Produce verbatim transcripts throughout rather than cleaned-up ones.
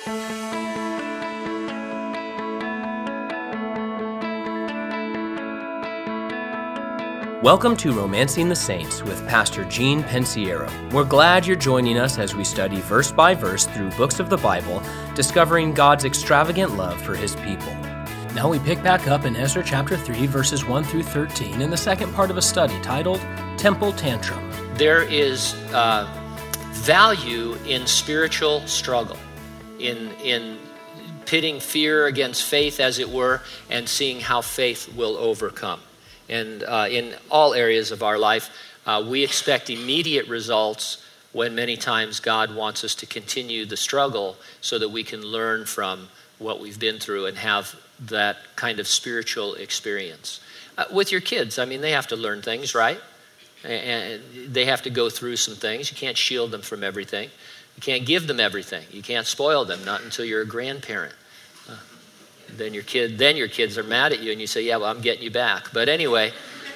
Welcome to Romancing the Saints with Pastor Gene Pensiero. We're glad you're joining us as we study verse by verse through books of the Bible, discovering God's extravagant love for His people. Now we pick back up in Ezra chapter three, verses one through thirteen, in the second part of a study titled Temple Tantrum. There is uh, value in spiritual struggle, in in pitting fear against faith, as it were, and seeing how faith will overcome. And uh, in all areas of our life, uh, we expect immediate results when many times God wants us to continue the struggle so that we can learn from what we've been through and have that kind of spiritual experience. Uh, with your kids, I mean, they have to learn things, right? And they have to go through some things. You can't shield them from everything. You can't give them everything. You can't spoil them, not until you're a grandparent. Then your kid, then your kids are mad at you, and you say, "Yeah, well, I'm getting you back." But anyway,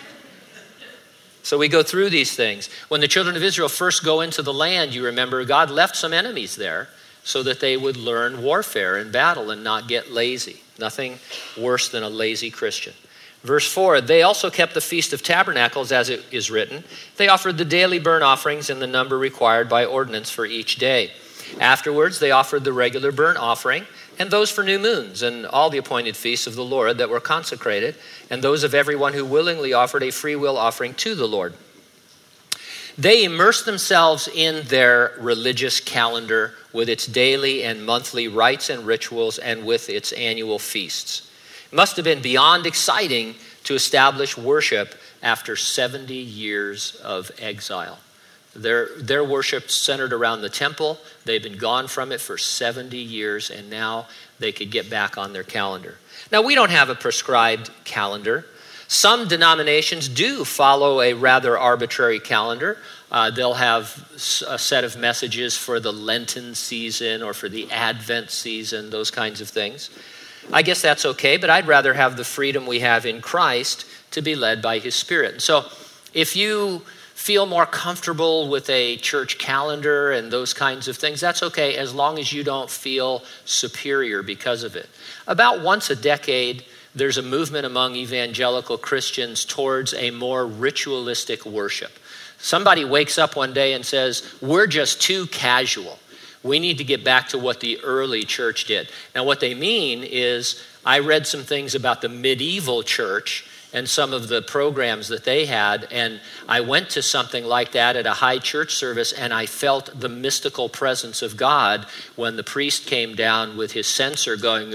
so we go through these things. When the children of Israel first go into the land, you remember God left some enemies there so that they would learn warfare and battle and not get lazy. Nothing worse than a lazy Christian. Verse four, they also kept the Feast of Tabernacles, as it is written. They offered the daily burnt offerings in the number required by ordinance for each day. Afterwards, they offered the regular burnt offering, and those for new moons, and all the appointed feasts of the Lord that were consecrated, and those of everyone who willingly offered a free will offering to the Lord. They immersed themselves in their religious calendar with its daily and monthly rites and rituals and with its annual feasts. It must have been beyond exciting to establish worship after seventy years of exile. Their, their worship centered around the temple. They've been gone from it for seventy years, and now they could get back on their calendar. Now, we don't have a prescribed calendar. Some denominations do follow a rather arbitrary calendar. Uh, they'll have a set of messages for the Lenten season or for the Advent season, those kinds of things. I guess that's okay, but I'd rather have the freedom we have in Christ to be led by His Spirit. So if you feel more comfortable with a church calendar and those kinds of things, that's okay, as long as you don't feel superior because of it. About once a decade, there's a movement among evangelical Christians towards a more ritualistic worship. Somebody wakes up one day and says, "We're just too casual. We need to get back to what the early church did." Now, what they mean is, I read some things about the medieval church and some of the programs that they had, and I went to something like that at a high church service, and I felt the mystical presence of God when the priest came down with his censer going,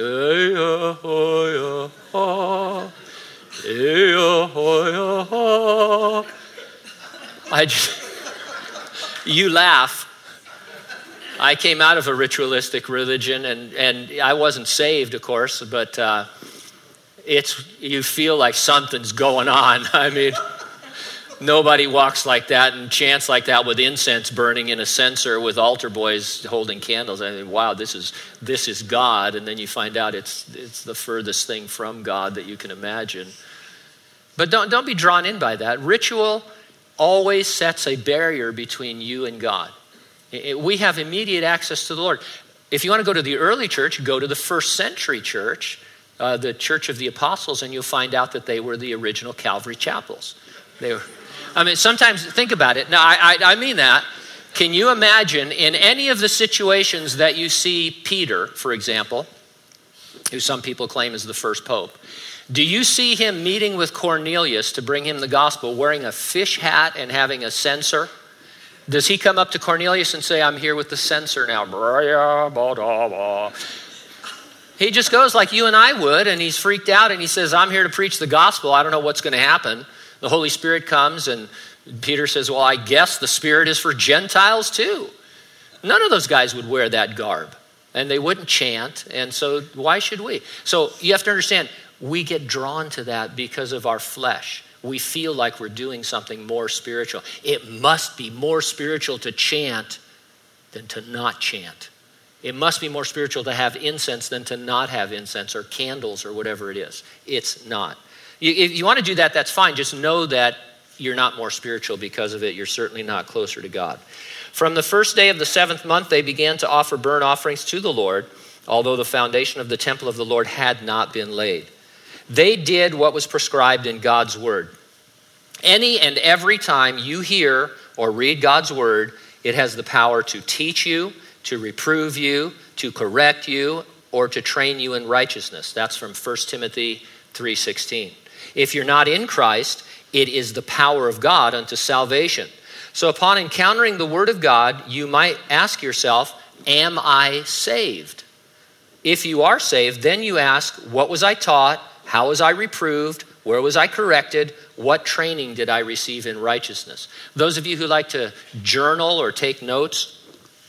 I just, you laugh. I came out of a ritualistic religion, and, and I wasn't saved, of course, but uh, it's you feel like something's going on. I mean, nobody walks like that and chants like that with incense burning in a censer with altar boys holding candles. I mean, wow, this is this is God, and then you find out it's it's the furthest thing from God that you can imagine. But don't don't be drawn in by that. Ritual always sets a barrier between you and God. We have immediate access to the Lord. If you want to go to the early church, go to the first century church, uh, the Church of the Apostles, and you'll find out that they were the original Calvary chapels. They were. I mean, sometimes think about it. Now, I, I, I mean that. Can you imagine in any of the situations that you see Peter, for example, who some people claim is the first pope, do you see him meeting with Cornelius to bring him the gospel, wearing a fish hat and having a censer? Does he come up to Cornelius and say, "I'm here with the censer now"? He just goes like you and I would, and he's freaked out, and he says, "I'm here to preach the gospel. I don't know what's going to happen." The Holy Spirit comes, and Peter says, "Well, I guess the Spirit is for Gentiles too." None of those guys would wear that garb, and they wouldn't chant, and so why should we? So you have to understand, we get drawn to that because of our flesh. We feel like we're doing something more spiritual. It must be more spiritual to chant than to not chant. It must be more spiritual to have incense than to not have incense or candles or whatever it is. It's not. You, if you want to do that, that's fine. Just know that you're not more spiritual because of it. You're certainly not closer to God. From the first day of the seventh month, they began to offer burnt offerings to the Lord, although the foundation of the temple of the Lord had not been laid. They did what was prescribed in God's word. Any and every time you hear or read God's word, it has the power to teach you, to reprove you, to correct you, or to train you in righteousness. That's from First Timothy three sixteen. If you're not in Christ, it is the power of God unto salvation. So upon encountering the word of God, you might ask yourself, am I saved? If you are saved, then you ask, what was I taught? How was I reproved? Where was I corrected? What training did I receive in righteousness? Those of you who like to journal or take notes,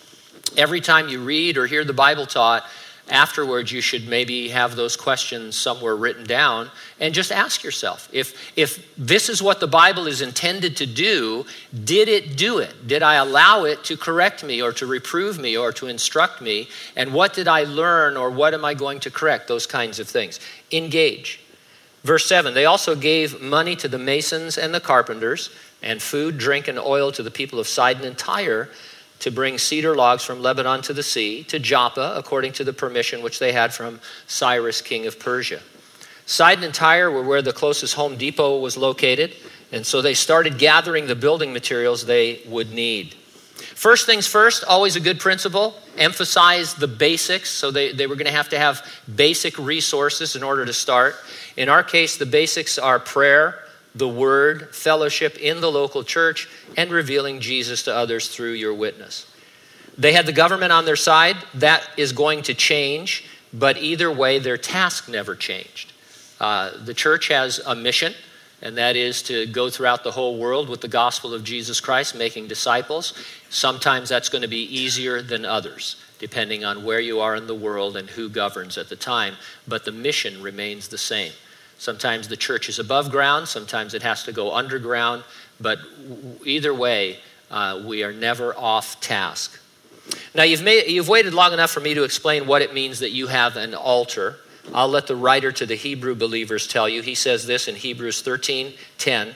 every time you read or hear the Bible taught, afterwards you should maybe have those questions somewhere written down and just ask yourself, if, if this is what the Bible is intended to do, did it do it? Did I allow it to correct me or to reprove me or to instruct me? And what did I learn or what am I going to correct? Those kinds of things. Engage. Verse seven, they also gave money to the masons and the carpenters and food, drink, and oil to the people of Sidon and Tyre to bring cedar logs from Lebanon to the sea, to Joppa, according to the permission which they had from Cyrus, king of Persia. Sidon and Tyre were where the closest Home Depot was located, and so they started gathering the building materials they would need. First things first, always a good principle, emphasize the basics. So they, they were going to have to have basic resources in order to start. In our case, the basics are prayer, the word, fellowship in the local church, and revealing Jesus to others through your witness. They had the government on their side. That is going to change, but either way, their task never changed. Uh, the church has a mission, and that is to go throughout the whole world with the gospel of Jesus Christ, making disciples. Sometimes that's going to be easier than others, depending on where you are in the world and who governs at the time, but the mission remains the same. Sometimes the church is above ground, sometimes it has to go underground, but either way, uh, we are never off task. Now, you've, made, you've waited long enough for me to explain what it means that you have an altar. I'll let the writer to the Hebrew believers tell you. He says this in Hebrews thirteen ten.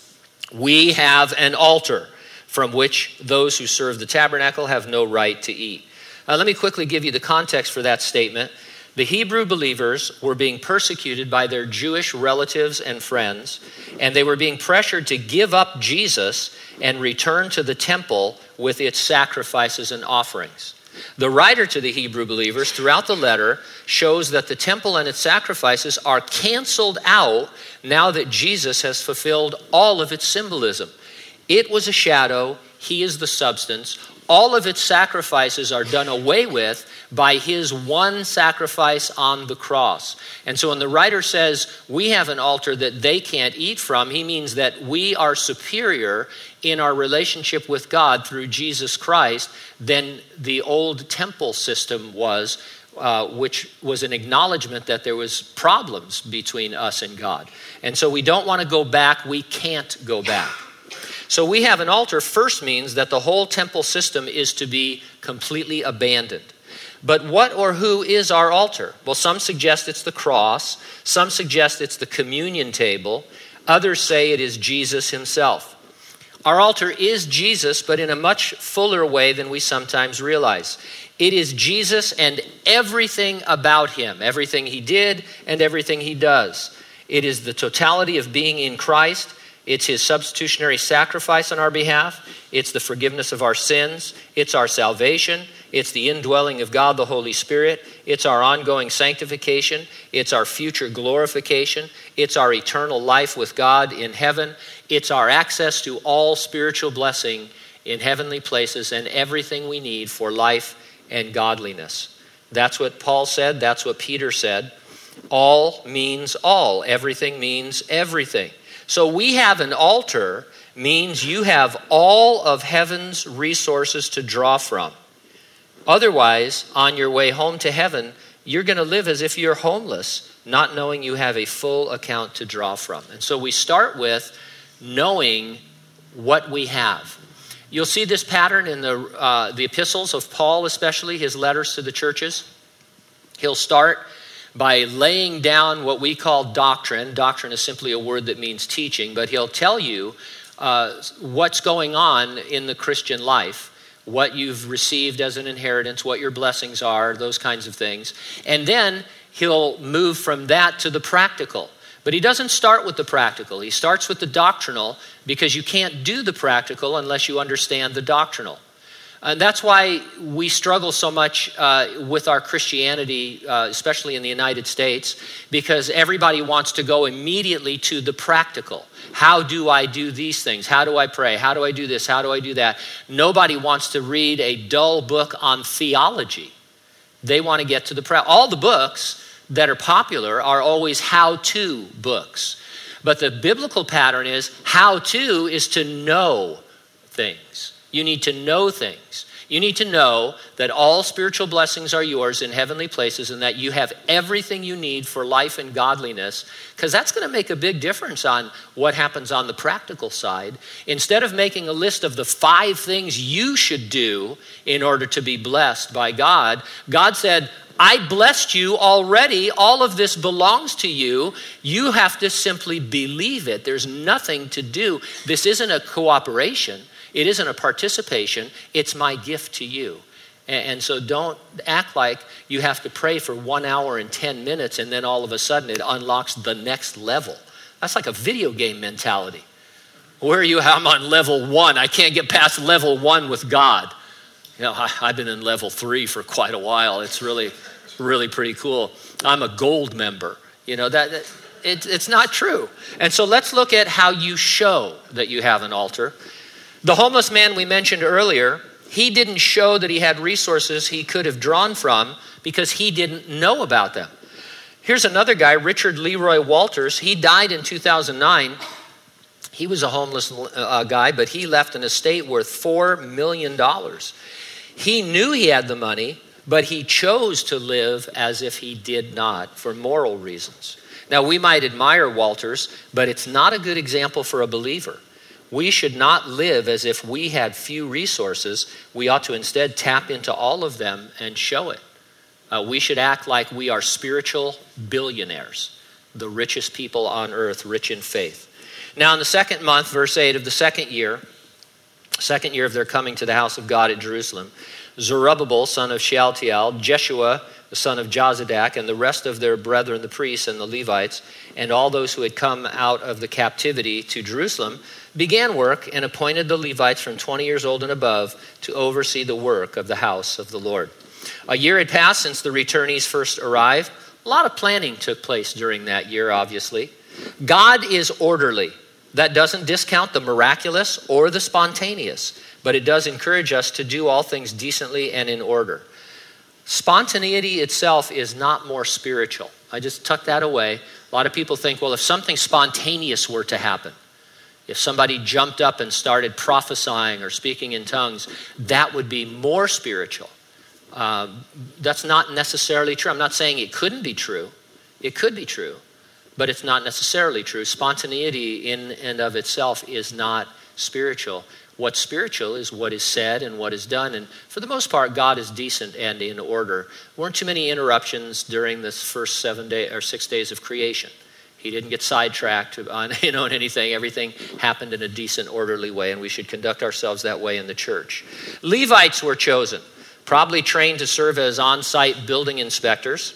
We have an altar from which those who serve the tabernacle have no right to eat. Uh, let me quickly give you the context for that statement. The Hebrew believers were being persecuted by their Jewish relatives and friends, and they were being pressured to give up Jesus and return to the temple with its sacrifices and offerings. The writer to the Hebrew believers throughout the letter shows that the temple and its sacrifices are canceled out now that Jesus has fulfilled all of its symbolism. It was a shadow, he is the substance. All of its sacrifices are done away with by his one sacrifice on the cross. And so when the writer says we have an altar that they can't eat from, he means that we are superior in our relationship with God through Jesus Christ than the old temple system was, uh, which was an acknowledgement that there was problems between us and God. And so we don't want to go back. We can't go back. So we have an altar first means that the whole temple system is to be completely abandoned. But what or who is our altar? Well, some suggest it's the cross. Some suggest it's the communion table. Others say it is Jesus himself. Our altar is Jesus, but in a much fuller way than we sometimes realize. It is Jesus and everything about him, everything he did and everything he does. It is the totality of being in Christ. It's his substitutionary sacrifice on our behalf. It's the forgiveness of our sins. It's our salvation. It's the indwelling of God, the Holy Spirit. It's our ongoing sanctification. It's our future glorification. It's our eternal life with God in heaven. It's our access to all spiritual blessing in heavenly places and everything we need for life and godliness. That's what Paul said. That's what Peter said. All means all. Everything means everything. So we have an altar means you have all of heaven's resources to draw from. Otherwise, on your way home to heaven, you're going to live as if you're homeless, not knowing you have a full account to draw from. And so we start with knowing what we have. You'll see this pattern in the, uh, the epistles of Paul, especially his letters to the churches. He'll start by laying down what we call doctrine. Doctrine is simply a word that means teaching, but he'll tell you uh, what's going on in the Christian life what you've received as an inheritance, what your blessings are, those kinds of things. And then he'll move from that to the practical. But he doesn't start with the practical. He starts with the doctrinal, because you can't do the practical unless you understand the doctrinal. And that's why we struggle so much uh, with our Christianity, uh, especially in the United States, because everybody wants to go immediately to the practical. How do I do these things? How do I pray? How do I do this? How do I do that? Nobody wants to read a dull book on theology. They want to get to the practical. All the books that are popular are always how-to books. But the biblical pattern is how-to is to know things. You need to know things. You need to know that all spiritual blessings are yours in heavenly places, and that you have everything you need for life and godliness, because that's going to make a big difference on what happens on the practical side. Instead of making a list of the five things you should do in order to be blessed by God, God said, I blessed you already. All of this belongs to you. You have to simply believe it. There's nothing to do. This isn't a cooperation. It isn't a participation. It's my gift to you. And so don't act like you have to pray for one hour and ten minutes and then all of a sudden it unlocks the next level. That's like a video game mentality. Where are you? I'm on level one. I can't get past level one with God. You know, I, I've been in level three for quite a while. It's really, really pretty cool. I'm a gold member. You know, that, that it, it's not true. And so let's look at how you show that you have an altar. The homeless man we mentioned earlier, he didn't show that he had resources he could have drawn from because he didn't know about them. Here's another guy, Richard Leroy Walters. He died in two thousand nine. He was a homeless uh, guy, but he left an estate worth four million dollars. He knew he had the money, but he chose to live as if he did not for moral reasons. Now, we might admire Walters, but it's not a good example for a believer. We should not live as if we had few resources. We ought to instead tap into all of them and show it. Uh, we should act like we are spiritual billionaires, the richest people on earth, rich in faith. Now, in the second month, verse eight of the second year, second year of their coming to the house of God at Jerusalem, Zerubbabel, son of Shealtiel, Jeshua, the son of Jozadak, and the rest of their brethren, the priests and the Levites, and all those who had come out of the captivity to Jerusalem, began work and appointed the Levites from twenty years old and above to oversee the work of the house of the Lord. A year had passed since the returnees first arrived. A lot of planning took place during that year, obviously. God is orderly. That doesn't discount the miraculous or the spontaneous, but it does encourage us to do all things decently and in order. Spontaneity itself is not more spiritual. I just tuck that away. A lot of people think, well, if something spontaneous were to happen, if somebody jumped up and started prophesying or speaking in tongues, that would be more spiritual. Uh, that's not necessarily true. I'm not saying it couldn't be true. It could be true, but it's not necessarily true. Spontaneity in and of itself is not spiritual. What's spiritual is what is said and what is done. And for the most part, God is decent and in order. Weren't too many interruptions during this first seven day or six days of creation. He didn't get sidetracked on, you know, anything. Everything happened in a decent, orderly way, and we should conduct ourselves that way in the church. Levites were chosen, probably trained to serve as on-site building inspectors.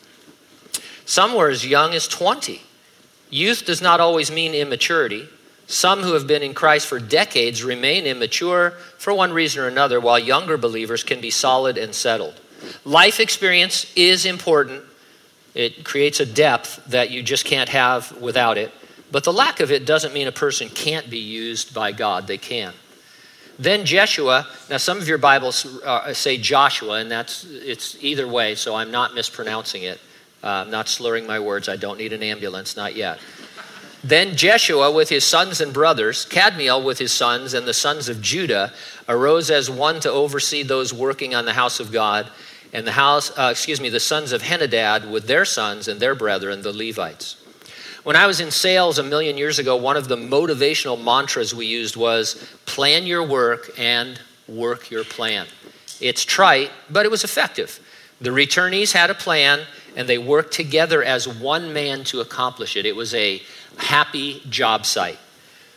Some were as young as twenty. Youth does not always mean immaturity. Some who have been in Christ for decades remain immature for one reason or another, while younger believers can be solid and settled. Life experience is important. It creates a depth that you just can't have without it. But the lack of it doesn't mean a person can't be used by God. They can. Then Jeshua, now some of your Bibles uh, say Joshua, and that's it's either way, so I'm not mispronouncing it. Uh, I'm not slurring my words. I don't need an ambulance, not yet. Then Jeshua with his sons and brothers, Kadmiel with his sons, and the sons of Judah arose as one to oversee those working on the house of God, and the house, uh, excuse me, the sons of Henadad with their sons and their brethren, the Levites. When I was in sales a million years ago, one of the motivational mantras we used was plan your work and work your plan. It's trite, but it was effective. The returnees had a plan, and they worked together as one man to accomplish it. It was a happy job site.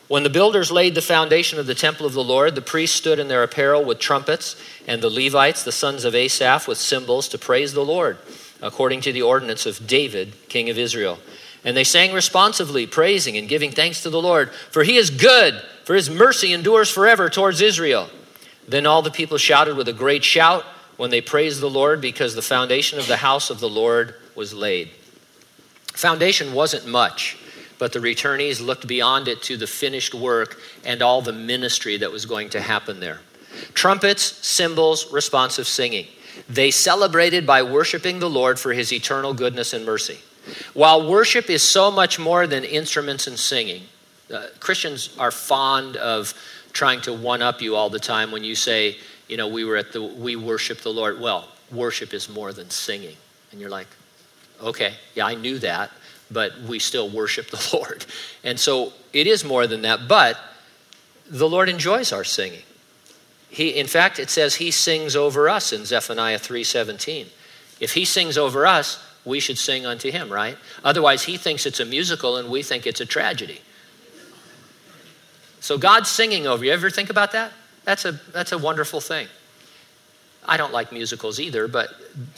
When the builders laid the foundation of the temple of the Lord, the priests stood in their apparel with trumpets, and the Levites, the sons of Asaph, with cymbals to praise the Lord, according to the ordinance of David, king of Israel. And they sang responsively, praising and giving thanks to the Lord, for he is good, for his mercy endures forever towards Israel. Then all the people shouted with a great shout when they praised the Lord, because the foundation of the house of the Lord was laid. Foundation wasn't much, but the returnees looked beyond it to the finished work and all the ministry that was going to happen there. Trumpets, cymbals, responsive singing. They celebrated by worshiping the Lord for his eternal goodness and mercy. While worship is so much more than instruments and singing, uh, Christians are fond of trying to one-up you all the time when you say, you know, we were at the, we worship the Lord. Well, worship is more than singing. And you're like, okay, yeah, I knew that, but we still worship the Lord. And so it is more than that, but the Lord enjoys our singing. He, in fact, it says he sings over us in Zephaniah three seventeen. If he sings over us, we should sing unto him, right? Otherwise, he thinks it's a musical and we think it's a tragedy. So God's singing over you. Ever think about that? That's a, that's a wonderful thing. I don't like musicals either, but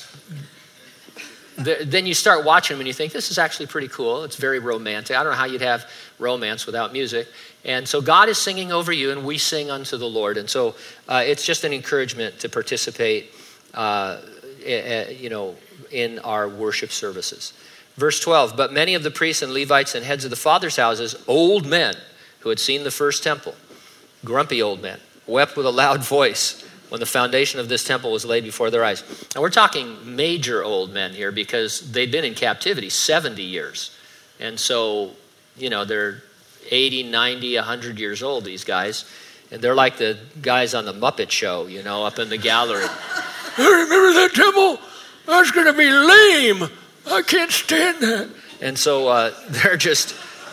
the, then you start watching them and you think, this is actually pretty cool. It's very romantic. I don't know how you'd have romance without music. And so God is singing over you and we sing unto the Lord. And so uh, it's just an encouragement to participate, uh, you know, in our worship services. Verse twelve, but many of the priests and Levites and heads of the fathers' houses, old men who had seen the first temple, grumpy old men, wept with a loud voice when the foundation of this temple was laid before their eyes. And we're talking major old men here because they'd been in captivity seventy years. And so, you know, they're eighty, ninety, one hundred years old, these guys. And they're like the guys on the Muppet Show, you know, up in the gallery. I remember that temple? That's going to be lame. I can't stand that. And so uh, they're just...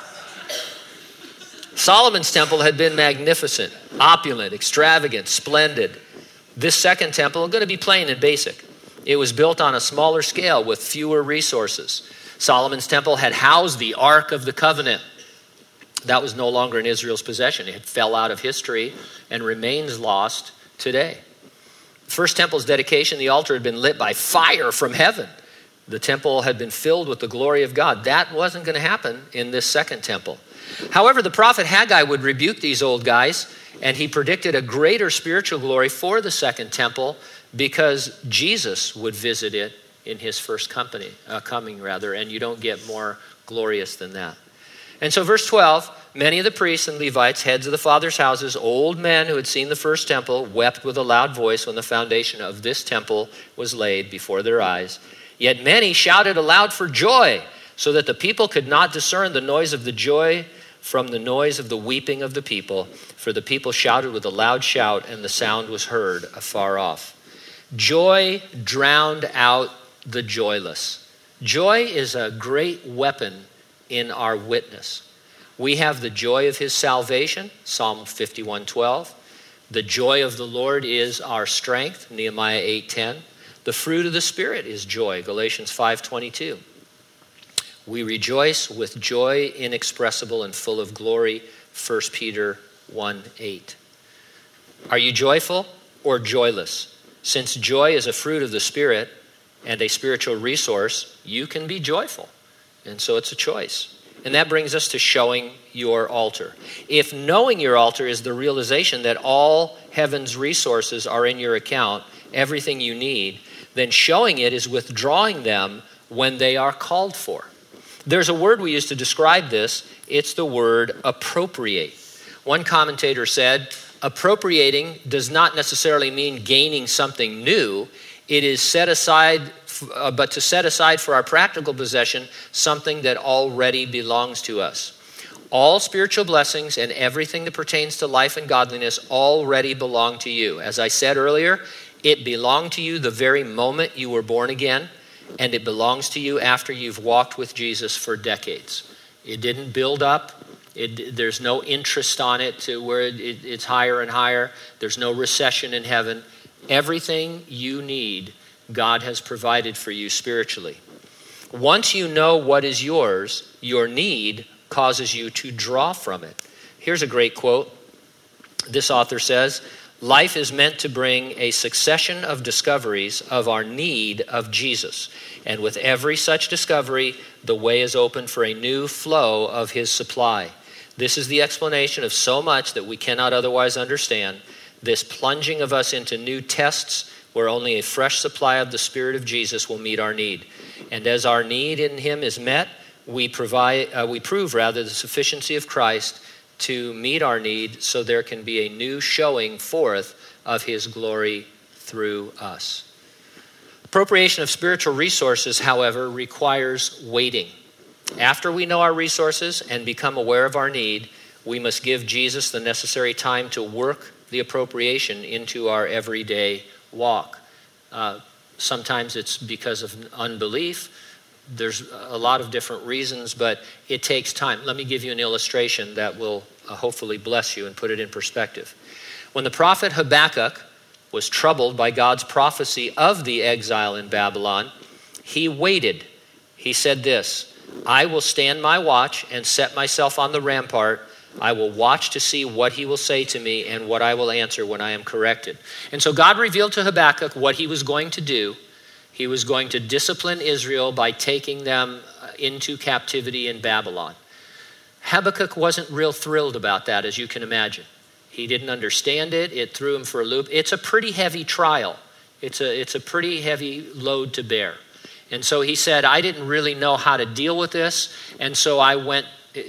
Solomon's temple had been magnificent, opulent, extravagant, splendid. This second temple is going to be plain and basic. It was built on a smaller scale with fewer resources. Solomon's temple had housed the Ark of the Covenant. That was no longer in Israel's possession. It fell out of history and remains lost today. First temple's dedication, the altar had been lit by fire from heaven. The temple had been filled with the glory of God. That wasn't going to happen in this second temple. However, the prophet Haggai would rebuke these old guys, and he predicted a greater spiritual glory for the second temple because Jesus would visit it in his first company, uh, coming rather, and you don't get more glorious than that. And so verse twelve, many of the priests and Levites, heads of the fathers' houses, old men who had seen the first temple, wept with a loud voice when the foundation of this temple was laid before their eyes. Yet many shouted aloud for joy, so that the people could not discern the noise of the joy from the noise of the weeping of the people. For the people shouted with a loud shout, and the sound was heard afar off. Joy drowned out the joyless. Joy is a great weapon in our witness. We have the joy of his salvation, Psalm fifty-one twelve. The joy of the Lord is our strength, Nehemiah eight ten. The fruit of the Spirit is joy, Galatians five twenty-two. We rejoice with joy inexpressible and full of glory, First Peter one eight. Are you joyful or joyless? Since joy is a fruit of the Spirit and a spiritual resource, you can be joyful. And so it's a choice. And that brings us to showing your altar. If knowing your altar is the realization that all heaven's resources are in your account, everything you need, then showing it is withdrawing them when they are called for. There's a word we use to describe this. It's the word appropriate. One commentator said, appropriating does not necessarily mean gaining something new. It is set aside, uh, but to set aside for our practical possession something that already belongs to us. All spiritual blessings and everything that pertains to life and godliness already belong to you. As I said earlier, it belonged to you the very moment you were born again, and it belongs to you after you've walked with Jesus for decades. It didn't build up. It, there's no interest on it to where it, it, it's higher and higher. There's no recession in heaven. Everything you need, God has provided for you spiritually. Once you know what is yours, your need causes you to draw from it. Here's a great quote. This author says, "Life is meant to bring a succession of discoveries of our need of Jesus. And with every such discovery, the way is open for a new flow of his supply. This is the explanation of so much that we cannot otherwise understand, this plunging of us into new tests where only a fresh supply of the Spirit of Jesus will meet our need. And as our need in him is met, we provide, uh, we prove rather the sufficiency of Christ to meet our need, so there can be a new showing forth of his glory through us." Appropriation of spiritual resources, however, requires waiting. After we know our resources and become aware of our need, we must give Jesus the necessary time to work the appropriation into our everyday walk. Uh, sometimes it's because of unbelief. There's a lot of different reasons, but it takes time. Let me give you an illustration that will uh, hopefully bless you and put it in perspective. When the prophet Habakkuk was troubled by God's prophecy of the exile in Babylon, he waited. He said this, "I will stand my watch and set myself on the rampart. I will watch to see what he will say to me and what I will answer when I am corrected." And so God revealed to Habakkuk what he was going to do. He was going to discipline Israel by taking them into captivity in Babylon. Habakkuk wasn't real thrilled about that, as you can imagine. He didn't understand it. It threw him for a loop. It's a pretty heavy trial. It's a, it's a pretty heavy load to bear. And so he said, I didn't really know how to deal with this. And so I went,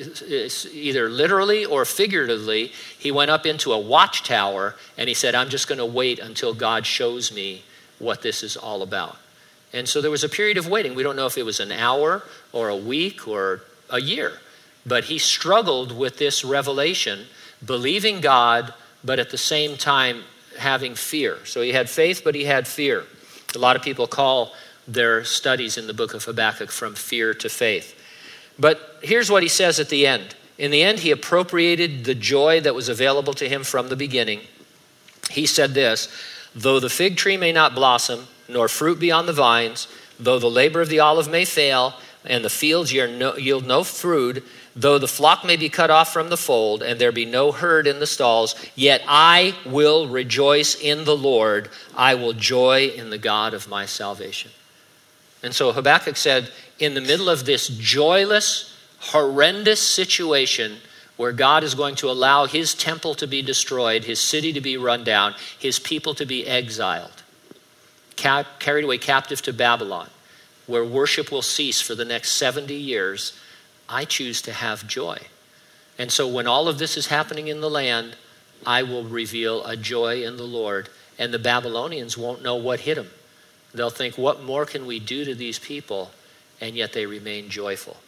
either literally or figuratively, he went up into a watchtower and he said, I'm just going to wait until God shows me what this is all about. And so there was a period of waiting. We don't know if it was an hour or a week or a year. But he struggled with this revelation, believing God, but at the same time having fear. So he had faith, but he had fear. A lot of people call their studies in the book of Habakkuk from fear to faith. But here's what he says at the end. In the end, he appropriated the joy that was available to him from the beginning. He said this, "Though the fig tree may not blossom, nor fruit be on the vines, though the labor of the olive may fail, and the fields yield no fruit, though the flock may be cut off from the fold, and there be no herd in the stalls, yet I will rejoice in the Lord. I will joy in the God of my salvation." And so Habakkuk said, in the middle of this joyless, horrendous situation where God is going to allow his temple to be destroyed, his city to be run down, his people to be exiled, cap- carried away captive to Babylon, where worship will cease for the next seventy years, I choose to have joy. And so when all of this is happening in the land, I will reveal a joy in the Lord, and the Babylonians won't know what hit them. They'll think, what more can we do to these people? And yet they remain joyful.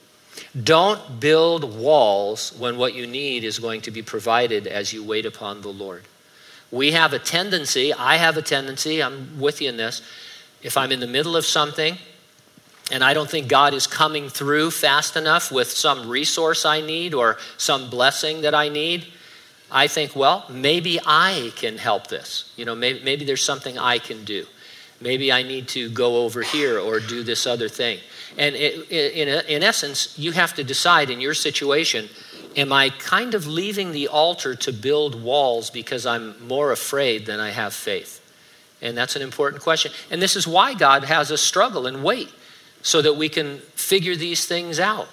Don't build walls when what you need is going to be provided as you wait upon the Lord. We have a tendency, I have a tendency, I'm with you in this, if I'm in the middle of something and I don't think God is coming through fast enough with some resource I need or some blessing that I need, I think, well, maybe I can help this. You know, maybe, maybe there's something I can do. Maybe I need to go over here or do this other thing. And it, in, in essence, you have to decide in your situation, am I kind of leaving the altar to build walls because I'm more afraid than I have faith? And that's an important question. And this is why God has us struggle and wait, so that we can figure these things out.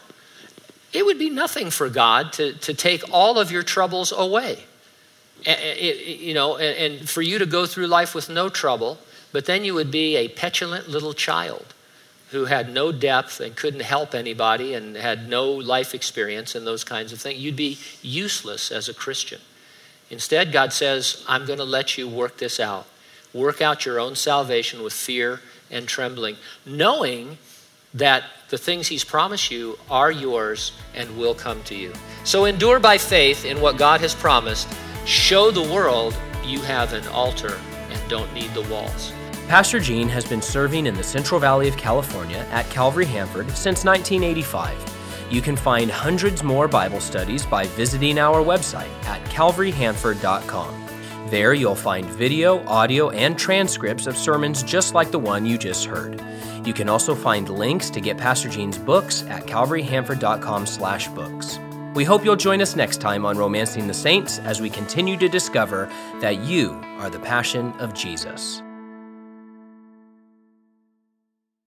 It would be nothing for God to, to take all of your troubles away. It, it, you know, and, and for you to go through life with no trouble, but then you would be a petulant little child who had no depth and couldn't help anybody and had no life experience and those kinds of things. You'd be useless as a Christian. Instead, God says, I'm going to let you work this out. Work out your own salvation with fear and trembling, knowing that the things he's promised you are yours and will come to you. So endure by faith in what God has promised. Show the world you have an altar and don't need the walls. Pastor Gene has been serving in the Central Valley of California at Calvary Hanford since nineteen eighty-five. You can find hundreds more Bible studies by visiting our website at calvary hanford dot com. There you'll find video, audio, and transcripts of sermons just like the one you just heard. You can also find links to get Pastor Gene's books at calvary hanford dot com slash books. We hope you'll join us next time on Romancing the Saints as we continue to discover that you are the passion of Jesus.